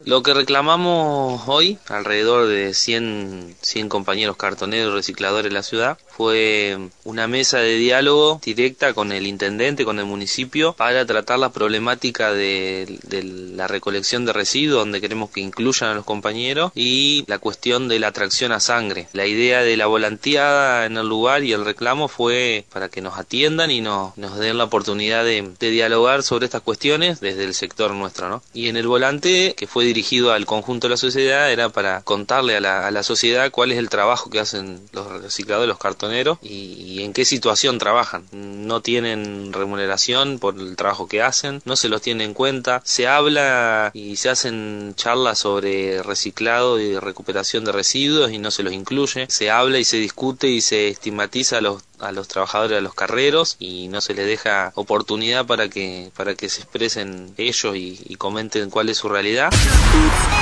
Lo que reclamamos hoy, alrededor de 100 compañeros cartoneros y recicladores de la ciudad, fue una mesa de diálogo directa con el intendente, con el municipio, para tratar la problemática de la recolección de residuos, donde queremos que incluyan a los compañeros, y la cuestión de la tracción a sangre. La idea de la volanteada en el lugar y el reclamo fue para que nos atiendan y nos den la oportunidad de dialogar sobre estas cuestiones desde el sector nuestro, ¿no? Y en el volante, que fue dirigido al conjunto de la sociedad, era para contarle a la sociedad cuál es el trabajo que hacen los recicladores, los cartoneros, y en qué situación trabajan. No tienen remuneración por el trabajo que hacen, no se los tiene en cuenta, se habla y se hacen charlas sobre reciclado y recuperación de residuos y no se los incluye, se habla y se discute y se estigmatiza a los trabajadores, a los carreros, y no se les deja oportunidad para que se expresen ellos y comenten cuál es su realidad.